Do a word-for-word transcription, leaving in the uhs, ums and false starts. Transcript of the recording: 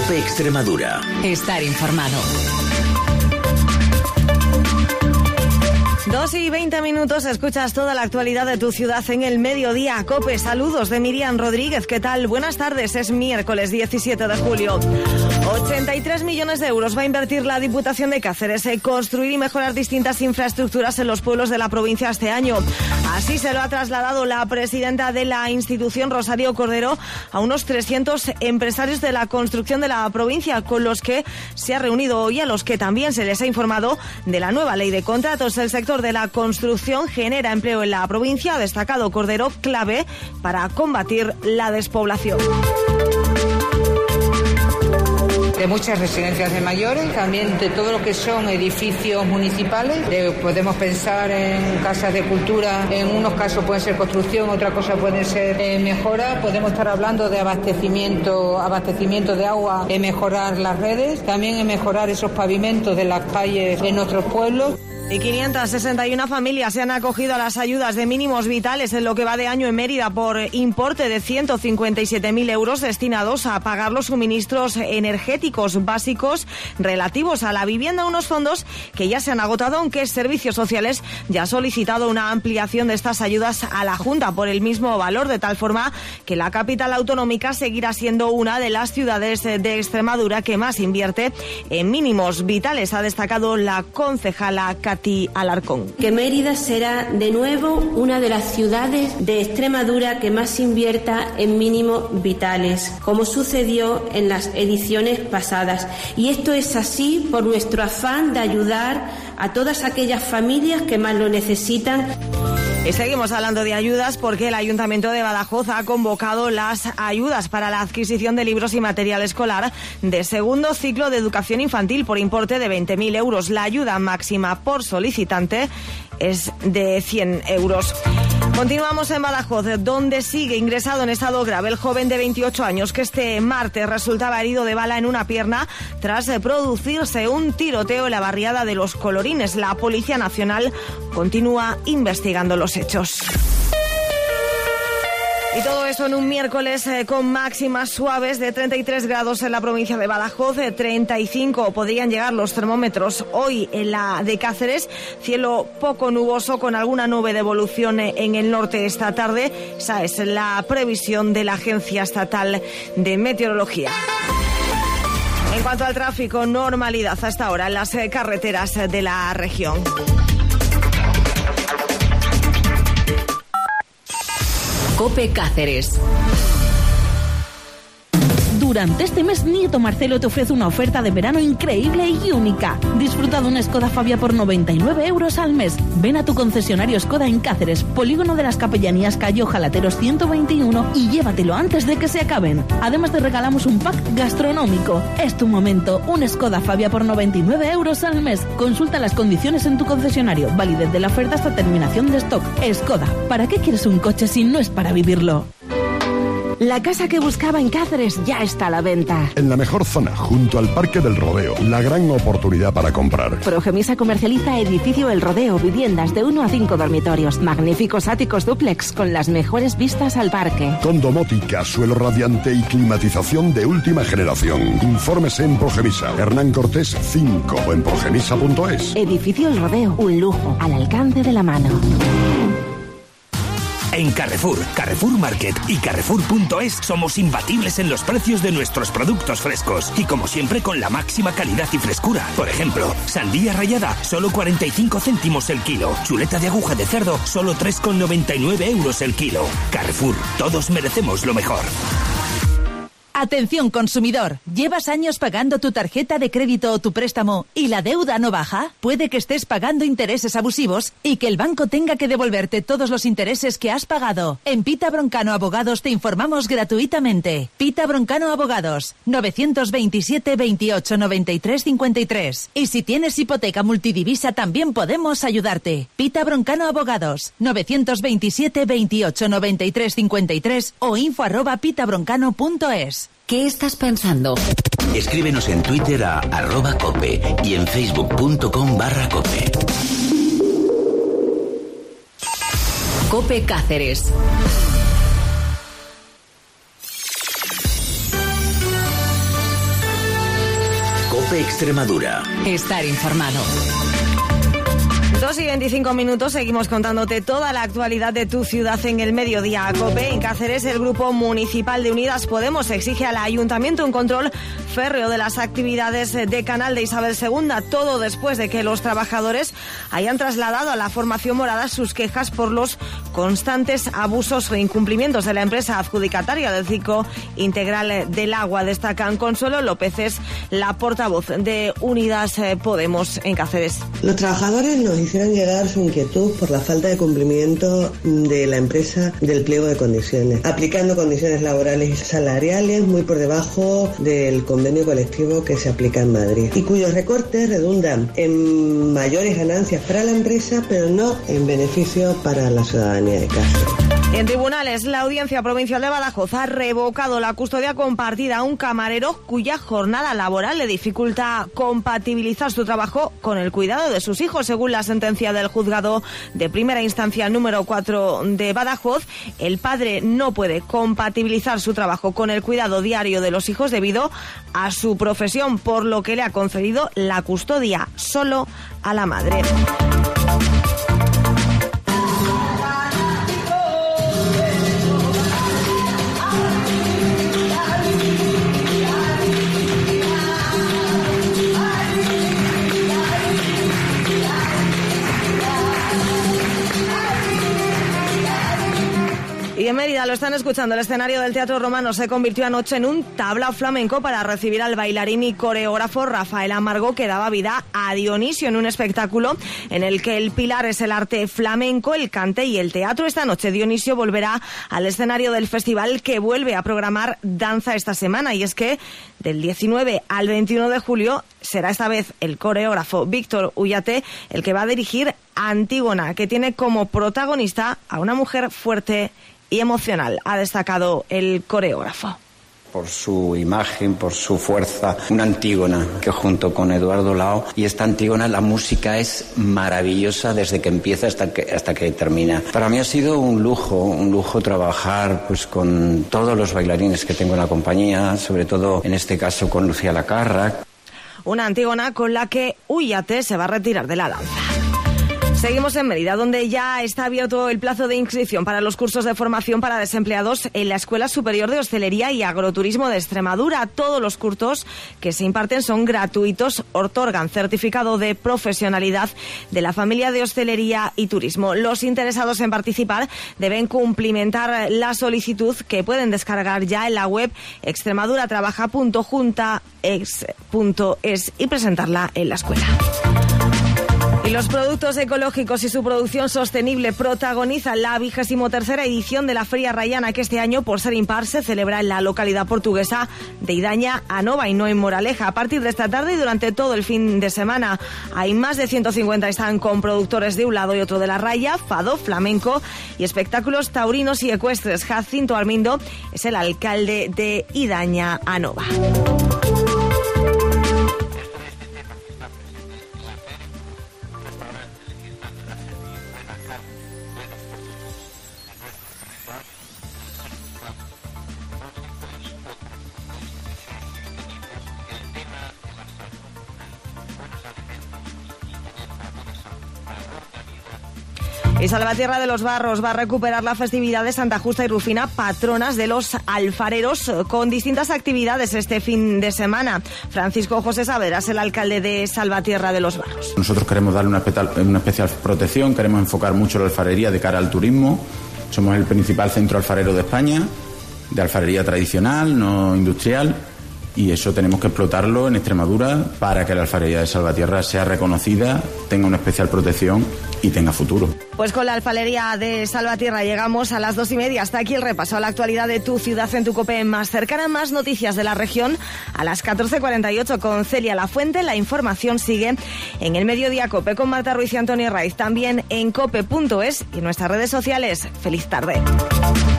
COPE Extremadura. Estar informado. Dos y veinte minutos, escuchas toda la actualidad de tu ciudad en el mediodía. COPE, saludos de Miriam Rodríguez. ¿Qué tal? Buenas tardes, es miércoles diecisiete de julio. ochenta y tres millones de euros va a invertir la Diputación de Cáceres en construir y mejorar distintas infraestructuras en los pueblos de la provincia este año. Así se lo ha trasladado la presidenta de la institución, Rosario Cordero, a unos trescientos empresarios de la construcción de la provincia, con los que se ha reunido hoy, a los que también se les ha informado de la nueva ley de contratos. El sector de la construcción genera empleo en la provincia, ha destacado Cordero, clave para combatir la despoblación. De muchas residencias de mayores, también de todo lo que son edificios municipales. De, podemos pensar en casas de cultura, en unos casos puede ser construcción, otra cosa puede ser eh, mejora. Podemos estar hablando de abastecimiento, abastecimiento de agua, en mejorar las redes, también en mejorar esos pavimentos de las calles en nuestros pueblos. Y quinientas sesenta y una familias se han acogido a las ayudas de mínimos vitales en lo que va de año en Mérida por importe de ciento cincuenta y siete mil euros destinados a pagar los suministros energéticos básicos relativos a la vivienda, unos fondos que ya se han agotado, aunque Servicios Sociales ya ha solicitado una ampliación de estas ayudas a la Junta por el mismo valor, de tal forma que la capital autonómica seguirá siendo una de las ciudades de Extremadura que más invierte en mínimos vitales, ha destacado la concejala Alarcón. Que Mérida será de nuevo una de las ciudades de Extremadura que más invierta en mínimos vitales, como sucedió en las ediciones pasadas. Y esto es así por nuestro afán de ayudar a todas aquellas familias que más lo necesitan. Y seguimos hablando de ayudas porque el Ayuntamiento de Badajoz ha convocado las ayudas para la adquisición de libros y material escolar de segundo ciclo de educación infantil por importe de veinte mil euros. La ayuda máxima por solicitante es de cien euros. Continuamos en Badajoz, donde sigue ingresado en estado grave el joven de veintiocho años que este martes resultaba herido de bala en una pierna tras producirse un tiroteo en la barriada de Los Colorines. La Policía Nacional continúa investigando los hechos. Y todo eso en un miércoles eh, con máximas suaves de treinta y tres grados en la provincia de Badajoz, de treinta y cinco podrían llegar los termómetros hoy en la de Cáceres, cielo poco nuboso con alguna nube de evolución en el norte esta tarde. Esa es la previsión de la Agencia Estatal de Meteorología. En cuanto al tráfico, normalidad hasta ahora en las eh, carreteras de la región. COPE Cáceres. Durante este mes, Nieto Marcelo te ofrece una oferta de verano increíble y única. Disfruta de una Skoda Fabia por noventa y nueve euros al mes. Ven a tu concesionario Skoda en Cáceres, Polígono de las Capellanías, calle Ojalateros ciento veintiuno, y llévatelo antes de que se acaben. Además te regalamos un pack gastronómico. Es tu momento, un Skoda Fabia por noventa y nueve euros al mes. Consulta las condiciones en tu concesionario. Validez de la oferta hasta terminación de stock. Skoda, ¿para qué quieres un coche si no es para vivirlo? La casa que buscaba en Cáceres ya está a la venta. En la mejor zona, junto al Parque del Rodeo. La gran oportunidad para comprar. Progemisa comercializa edificio El Rodeo, viviendas de uno a cinco dormitorios. Magníficos áticos dúplex con las mejores vistas al parque. Con domótica, suelo radiante y climatización de última generación. Infórmese en Progemisa. Hernán Cortés cinco o en progemisa punto es. Edificio El Rodeo, un lujo al alcance de la mano. En Carrefour, Carrefour Market y Carrefour punto es somos imbatibles en los precios de nuestros productos frescos y como siempre con la máxima calidad y frescura. Por ejemplo, sandía rallada, solo cuarenta y cinco céntimos el kilo. Chuleta de aguja de cerdo, solo tres con noventa y nueve euros el kilo. Carrefour, todos merecemos lo mejor. Atención consumidor, ¿llevas años pagando tu tarjeta de crédito o tu préstamo y la deuda no baja? Puede que estés pagando intereses abusivos y que el banco tenga que devolverte todos los intereses que has pagado. En Pita Broncano Abogados te informamos gratuitamente. Pita Broncano Abogados, novecientos veintisiete, veintiocho, noventa y tres, cincuenta y tres. Y si tienes hipoteca multidivisa también podemos ayudarte. Pita Broncano Abogados, novecientos veintisiete, veintiocho, noventa y tres, cincuenta y tres o info arroba pitabroncano punto es. ¿Qué estás pensando? Escríbenos en Twitter a arroba cope y en facebook punto com barra cope. COPE Cáceres. COPE Extremadura. Estar informado. dos y veinticinco minutos, seguimos contándote toda la actualidad de tu ciudad en el mediodía. COPE. En Cáceres, el Grupo Municipal de Unidas Podemos exige al Ayuntamiento un control férreo de las actividades de Canal de Isabel segunda, todo después de que los trabajadores hayan trasladado a la formación morada sus quejas por los constantes abusos o incumplimientos de la empresa adjudicataria del ciclo integral del agua. Destacan Consuelo López, es la portavoz de Unidas Podemos en Cáceres. Los trabajadores nos hicieron llegar su inquietud por la falta de cumplimiento de la empresa del pliego de condiciones, aplicando condiciones laborales y salariales muy por debajo del convenio colectivo que se aplica en Madrid y cuyos recortes redundan en mayores ganancias para la empresa, pero no en beneficio para la ciudadanía de Cáceres. En tribunales, la Audiencia Provincial de Badajoz ha revocado la custodia compartida a un camarero cuya jornada laboral le dificulta compatibilizar su trabajo con el cuidado de sus hijos. Según la sentencia del juzgado de primera instancia número cuatro de Badajoz, el padre no puede compatibilizar su trabajo con el cuidado diario de los hijos debido a su profesión, por lo que le ha concedido la custodia solo a la madre. Y en Mérida lo están escuchando. El escenario del Teatro Romano se convirtió anoche en un tablao flamenco para recibir al bailarín y coreógrafo Rafael Amargo, que daba vida a Dionisio en un espectáculo en el que el pilar es el arte flamenco, el cante y el teatro. Esta noche Dionisio volverá al escenario del festival, que vuelve a programar danza esta semana, y es que del diecinueve al veintiuno de julio será esta vez el coreógrafo Víctor Ullate el que va a dirigir Antígona, que tiene como protagonista a una mujer fuerte y emocional, ha destacado el coreógrafo. Por su imagen, por su fuerza, una Antígona que junto con Eduardo Lao, y esta Antígona, la música es maravillosa desde que empieza hasta que hasta que termina. Para mí ha sido un lujo, un lujo trabajar pues con todos los bailarines que tengo en la compañía, sobre todo en este caso con Lucía Lacarra. Una Antígona con la que Ullate se va a retirar de la danza. Seguimos en Mérida, donde ya está abierto el plazo de inscripción para los cursos de formación para desempleados en la Escuela Superior de Hostelería y Agroturismo de Extremadura. Todos los cursos que se imparten son gratuitos, otorgan certificado de profesionalidad de la familia de Hostelería y Turismo. Los interesados en participar deben cumplimentar la solicitud, que pueden descargar ya en la web extremaduratrabaja punto juntaex punto es y presentarla en la escuela. Y los productos ecológicos y su producción sostenible protagonizan la vigésimo tercera edición de la Feria Rayana, que este año, por ser impar, se celebra en la localidad portuguesa de Idaña Anova y no en Moraleja. A partir de esta tarde y durante todo el fin de semana hay más de ciento cincuenta están con productores de un lado y otro de la raya, fado, flamenco y espectáculos taurinos y ecuestres. Jacinto Armindo es el alcalde de Idaña Anova. Y Salvatierra de los Barros va a recuperar la festividad de Santa Justa y Rufina, patronas de los alfareros, con distintas actividades este fin de semana. Francisco José Saavedra es el alcalde de Salvatierra de los Barros. Nosotros queremos darle una especial, una especial protección, queremos enfocar mucho la alfarería de cara al turismo. Somos el principal centro alfarero de España, de alfarería tradicional, no industrial. Y eso tenemos que explotarlo en Extremadura para que la alfarería de Salvatierra sea reconocida, tenga una especial protección y tenga futuro. Pues con la alfarería de Salvatierra llegamos a las dos y media. Hasta aquí el repaso a la actualidad de tu ciudad en tu COPE más cercana. Más noticias de la región a las catorce cuarenta y ocho con Celia Lafuente. La información sigue en el Mediodía COPE con Marta Ruiz y Antonio Raiz. También en cope punto es y en nuestras redes sociales. Feliz tarde.